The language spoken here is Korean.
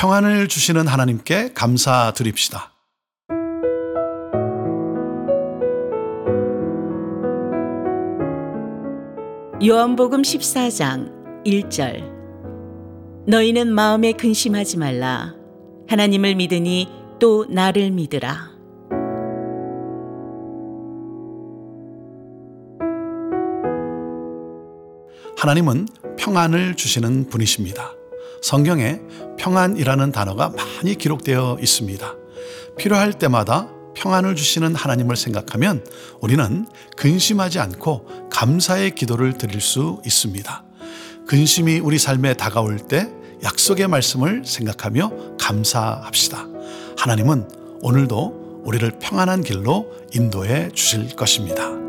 평안을 주시는 하나님께 감사드립시다. 요한복음 14장 1절. 너희는 마음에 근심하지 말라. 하나님을 믿으니 또 나를 믿으라. 하나님은 평안을 주시는 분이십니다. 성경에 평안이라는 단어가 많이 기록되어 있습니다. 필요할 때마다 평안을 주시는 하나님을 생각하면 우리는 근심하지 않고 감사의 기도를 드릴 수 있습니다. 근심이 우리 삶에 다가올 때 약속의 말씀을 생각하며 감사합시다. 하나님은 오늘도 우리를 평안한 길로 인도해 주실 것입니다.